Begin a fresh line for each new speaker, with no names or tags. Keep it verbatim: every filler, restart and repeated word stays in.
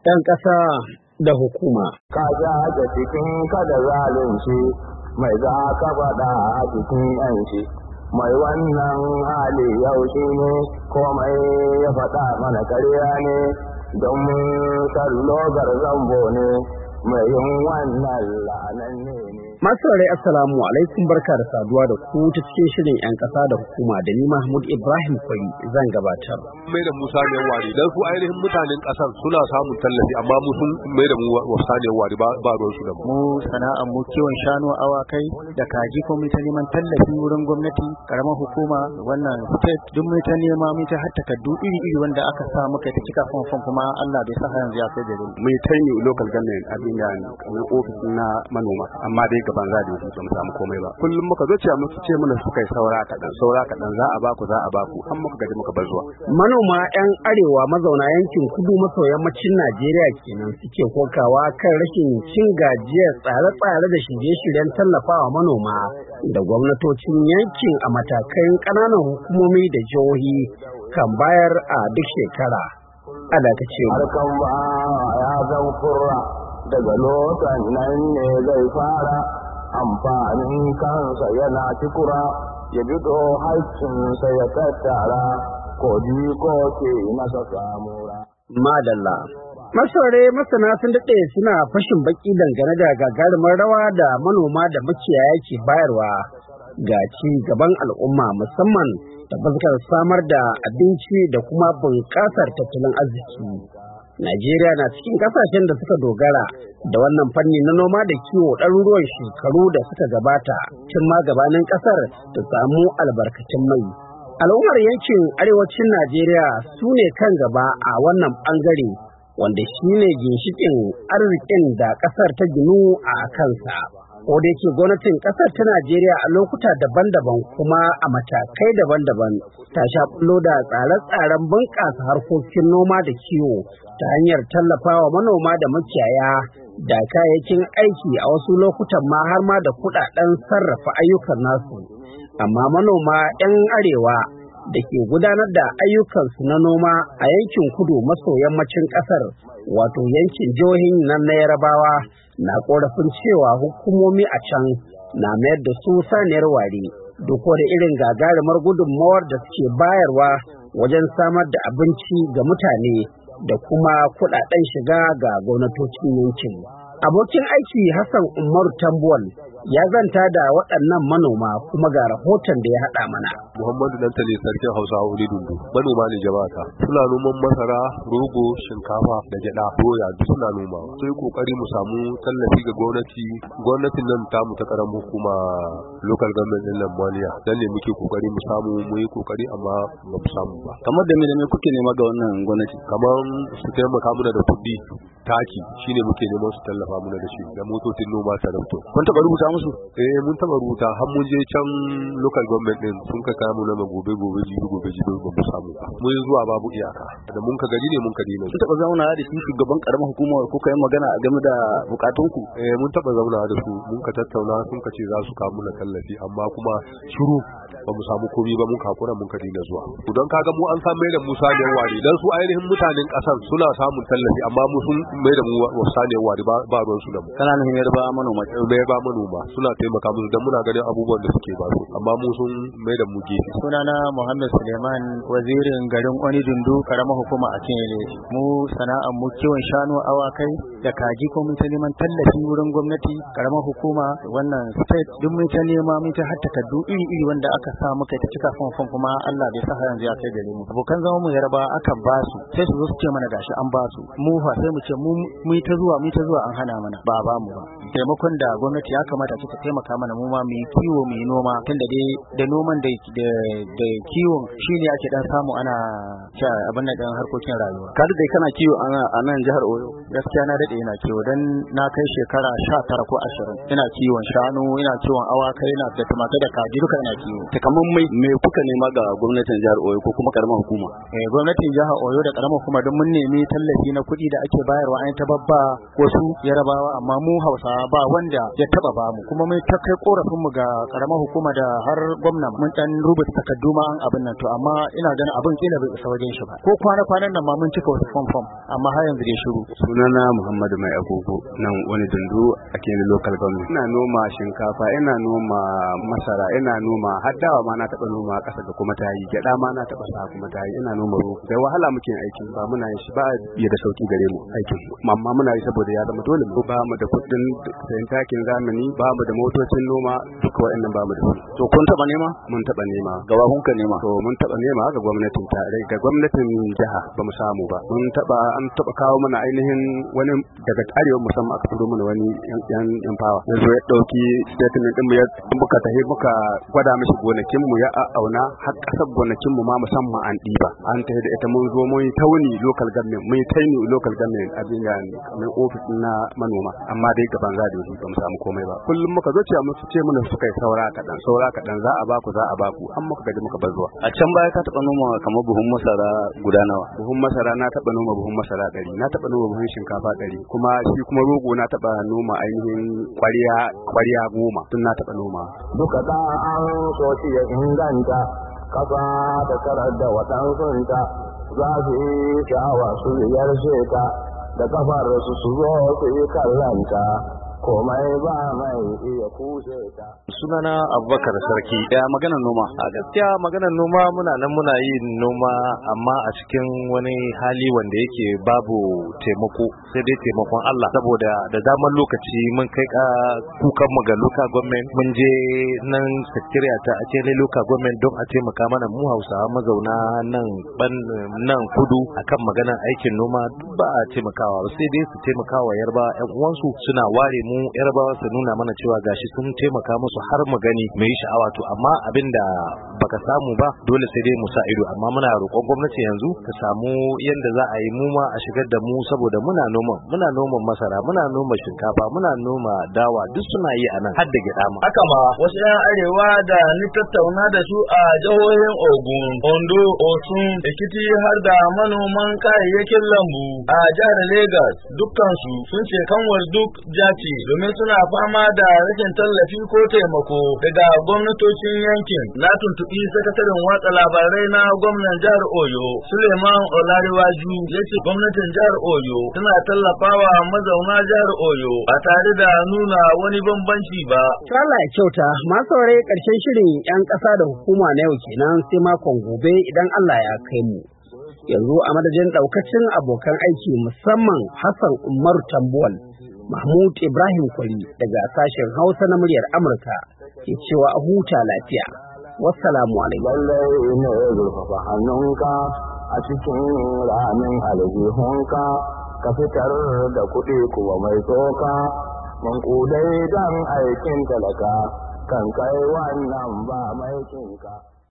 'yan ƙasa da hukuma.
Ka sha da cikin kada zalunci mai za ka faɗa a cikin 'yanci. Mai wannan hali yau shi ne komai ya faɗa mana karya ne don mun kallo zambo ne mai yin wannan la'anan ne.
Masu rai assalamu alaikum, barka da saduwa da ku ta cikin shirin 'yan ƙasa da hukuma da ni Mahmud Ibrahim Kwari zan gabatar.
Mai da Musa ne wari dan su ainihin mutanen ƙasar suna samun tallafi amma mu sun mai da mu wasa ne wari ba ba ruwan su da mu.
Mu sana'ar mu kiwon shanu, awakai da kaji ko mu ta neman tallafi wurin gwamnati, karamar hukuma, wannan state duk mu ta nema mu ta har takardu iri iri wanda aka sa muka ta cika fon kuma Allah bai sa yanzu ya kai da mu.
Mu ta yi local government abin da kamar ofis na manoma amma dai gaban za da su mu samu komai ba. Kullum muka zo cewa musu ce mana suka yi saura kaɗan saura kaɗan za a baku za a baku an muka gaji muka bar zuwa.
Manoma 'yan arewa mazauna yankin kudu maso yammacin Najeriya kenan suke kokawa kan rashin cin gajiyar tsare-tsare da shirye-shiryen tallafawa manoma da gwamnatocin yankin a matakan ƙananan hukumomi da jihohi kan bayar a duk shekara. Ada ta ce
harkan ba ya zan kurra daga lotan nan ne zai fara amfanin kansa yana cikura ya bido haƙƙinsa ya tattara ko ko ke nasa samura.
Madalla. Masore masana sun daɗe suna fashin baki dangane da gagarumar rawa da manoma da makiyaya ke bayarwa ga ci gaban al'umma, musamman da fuskar samar da abinci da kuma bunƙasar tattalin arziki. Najeriya na cikin ƙasashen da suka dogara da wannan fanni na noma da kiwo ɗaruruwan shekaru da suka gabata tun ma gabanin ƙasar ta samu albarkacin mai. Al'ummar yankin arewacin Najeriya su ne kan gaba a wannan ɓangare, wanda shi ne ginshiƙin arzikin da ƙasar ta ginu a kansa. Ko da yake gwamnatin ƙasar ta Najeriya a lokuta daban-daban kuma a matakai daban-daban ta sha bullo da tsare-tsaren bunƙasa harkokin noma da kiwo ta hanyar tallafawa manoma da makiyaya da kayayyakin aiki, a wasu lokutan ma har ma da kuɗaɗen sarrafa ayyukan nasu. Amma manoma 'yan arewa da ke gudanar da ayyukansu na noma a yankin kudu maso yammacin ƙasar, wato yankin jihohin nan na Yarabawa, na korafin cewa hukumomi a can na mayar da su saniyar ware duk da irin gagarumar gudunmawar da suke bayarwa wajen samar da abinci ga mutane da kuma kuɗaɗen shiga ga gwamnatocin yankin. Abokin aiki Hassan Umaru Tambuwal ya zanta da waɗannan manoma kuma ga rahoton da ya haɗa mana.
Muhammadu Dantale sarkin Hausawa wuri dundu. Manoma ne jama'ata. Suna noman masara, rogo, shinkafa da gyaɗa, doya duk suna noma. Sai kokari mu samu tallafi ga gwamnati. Gwamnatin nan ta mu ta karamin hukuma local government din Lamaliya. Dan ne muke kokari mu samu mu yi kokari amma ba mu samu ba.
Kamar da me da me kuke nema ga wannan gwamnati?
Kamar su taimaka mana da kuɗi, taki shine muke neman su tallafa mana da shi, da motocin noma tarabto.
Kun taɓa rubuta musu?
Eh mun taba rubuta har mun je can local government din sun ka kamu na gobe gobe jibi gobe jibi ba mu samu ba. Mun zuwa babu iyaka da mun ka gaji ne mun ka dina.
Kun taba zauna da shi shugaban karamar hukumar ko kai magana game da bukatunku?
Eh mun taba zauna da su mun ka tattauna sun ka ce za su kawo mana tallafi amma kuma shiru ba mu samu komai ba mun kakura mun ka dina zuwa. Don kaga mu an san mai da Musa ne wari dan su ainihin mutanen kasar suna samun tallafi amma mu sun mai da mu wasa ne wari ba ruwan su da mu.
Kana nufin mai ba manoma?
Mai ba manoma suna taimaka musu dan muna ganin abubuwan da suke ba su amma mu sun mai da mu gefe.
Sunana Muhammad Suleiman, wazirin garin Oni Dundu, karamar hukuma a Kinyele. Mu sana'ar mu kiwon shanu, awakai da kaji ko mun ta neman tallafi wurin gwamnati, karamar hukuma, wannan state duk mun ta nema mun ta har takardu iri iri wanda aka sa muka ta cika fon kuma Allah bai sa yanzu ya kai gare mu. Abokan zama mu Yarba akan ba su sai su zo su ce mana gashi an ba su, mu fa sai mu ce mu mu ta zuwa mu ta zuwa an hana mana ba ba mu ba. Taimakon da gwamnati ya kamata ta taimaka mana mu ma mu yi kiwo mu yi noma, tunda dai da noman da da kiwon shine ake dan samu ana ci abin da dan harkokin rayuwa.
Ka dai kana kiwo a nan jihar Oyo?
Gaskiya na dade ina kiwo dan na kai shekara sha tara ko ashirin ina kiwon shanu, ina kiwon awakai, ina da tumakai da kaji duka ina kiwo.
Takamman mai me kuka nema ga gwamnatin jihar Oyo ko kuma karamar hukuma?
Eh gwamnatin jihar Oyo da karamar hukuma don mun nemi tallafi na kuɗi da ake bayarwa an ta babba wasu Yarabawa amma mu Hausawa ba wanda ya taba ba mu. mu kuma mun ta kai korafin mu ga karamar hukuma da har gwamna mun dan rubuta takardu ma an abin nan to amma ina ganin abin kila bai isa wajen shi ba ko kwana kwanan nan ma mun cika wasu form form amma har yanzu dai shiru.
Sunana Muhammadu Mai Agogo nan wani dundu a Kene local government. Ina noma shinkafa, ina noma masara, ina noma har dawa ma na taba noma kasa da kuma tayi, gyada ma na taba sa kuma tayi, ina noma rogo. Da wahala muke aikin ba muna yin shi ba ya da sauki gare mu aikin. Amma muna yi saboda ya zama dole mu ba mu da kuɗin sayan takin zamani, ba mu da motocin noma, duka wa'annan ba mu da su.
To kun taba nema?
Mun taba nema.
Gaba kun ka nema?
To mun taba nema ga gwamnatin tarayya, ga gwamnatin jiha ba mu samu ba. Mun taba an taba kawo mana ainihin wani daga arewa musamman aka turo mana wani yan yan fawa. Yanzu ya dauki statement din mu ya muka tahi muka gwada mishi gonakin mu ya auna har kasar gonakin mu ma musamman an diba. An tahi da ita mun zo mun tauni local government, mun tauni local government abin da mai office na manoma, amma dai gaban za da yi ba mu samu komai ba. Kullum muka zo ce mu ce mana suka yi saura kadan saura kadan za a baku za a baku an muka gaji muka bar zuwa.
A can baya ka taba noma kamar buhun masara guda nawa?
Buhun masara na taba noma buhun masara ɗari, na taba noma buhun shinkafa ɗari, kuma shi kuma rogo na taba noma ainihin kwariya kwariya goma tun na taba noma.
Duka da an so shi ya inganta kasa da karar da waɗansunta za su yi sha'awa su ziyarce ta da kafar su su zo su yi kallanta komai ba mai iya kushe ta.
Sunana Abubakar Sarki. Ya maganar noma?
A gaskiya maganar noma muna nan muna yin noma amma a cikin wani hali wanda yake babu taimako sai dai taimakon Allah, saboda da daman lokaci mun kai ka kukan mu ga local government, mun je nan secretariat ta a ne local government don a taimaka mana mu Hausawa mazauna nan ban nan kudu akan maganar aikin noma duk ba a taimakawa sai dai su taimakawa Yarbawa ƴan uwansu, suna ware mu Yarbawa su nuna mana cewa gashi sun taimaka musu har mu gani mu yi sha'awa. To amma abinda baka samu ba dole sai dai mu sa ido, amma muna roƙon gwamnati yanzu ta samu yanda za a yi mu ma a shigar da mu, saboda muna noma muna noman masara, muna noma shinkafa, muna noma dawa, duk suna yi a nan har da gida ma.
Haka ma wasu 'yan arewa da ni tattauna da su a jihohin Ogun, Ondo, Osun, Ekiti har da manoman kayayyakin lambu a jihar Lagos, dukkan su sun ce kanwar duk jati domin suna fama da rashin tallafi ko taimako daga gwamnatocin yankin. Na tuntuɓi sakataren watsa labarai na gwamnan jihar Oyo, Suleiman Olariwaju, ya ce gwamnatin jihar Oyo tana tallafawa mazauna jihar Oyo ba tare da nuna wani bambanci ba.
Allah ya kyauta, masu saurare ƙarshen shirin 'yan ƙasa da hukuma na yau kenan sai makon gobe idan Allah ya kai mu. Yanzu a madadin ɗaukacin abokan aiki musamman Hassan Umar Tambuwal, Mahmud Ibrahim Kwari daga sashen Hausa na muryar Amurka ke cewa a huta lafiya. Wassalamu alaikum.
Lallai ne zurfafa hannunka a cikin ramin aljihunka ka fitar da kuɗi kuwa mai tsoka, mankudai don aikin talaka kan kai wannan ba mai kinka.